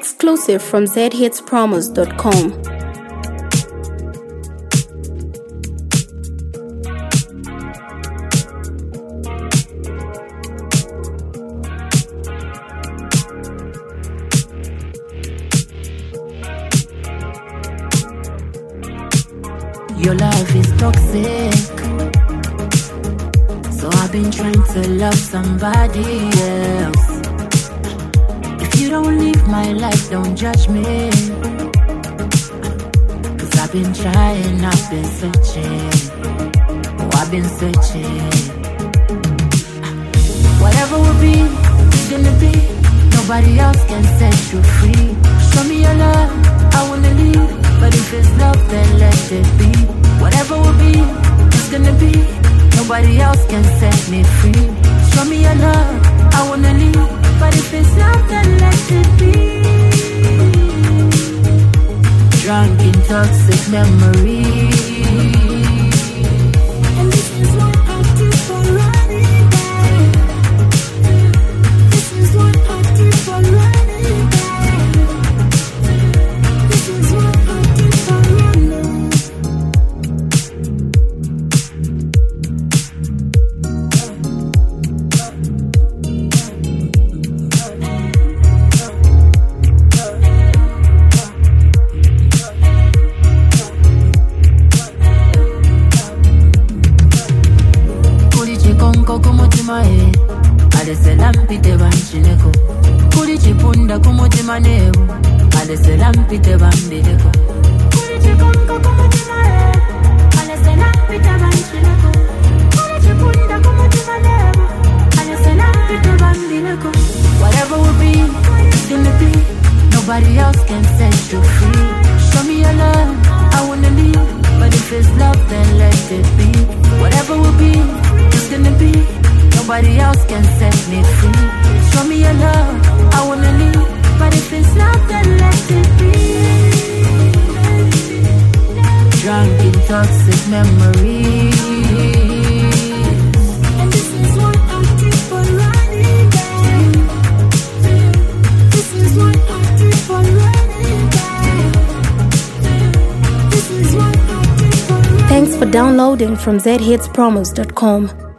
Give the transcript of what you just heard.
Exclusive from zhitspromos.com. Your love is toxic, so I've been trying to love somebody else. If you don't leave my life, don't judge me, 'cause I've been trying, I've been searching, oh, I've been searching. Whatever will be, it's gonna be. Nobody else can set you free. Show me your love, I wanna leave. But if it's love, then let it be. Whatever will be, it's gonna be. Nobody else can set me free. Show me your love, I wanna leave. But if it's love, then let it be. Drunk in toxic memories. And this is what I do for running back. This is what I do for running back. This is what I do for running. Adeselampite banchileko kuri chipunda kumutima nebu adeselampite bambileko kuri chikonko kumutima nebu adeselampite banchileko kuri chipunda kumutima nebu adeselampite bambileko. Whatever will be, it's gonna be. Nobody else can set you free. Show me your love, I wanna leave. But if it's love, then let it be. Whatever will be, it's gonna be. Nobody else can set me free. Show me your love, I wanna leave. But if it's love, then let it be. Drunk in toxic memories. And this is what I do for running back. This is what I do for running back. This is what I do for running back. Thanks for downloading from zhitspromos.com.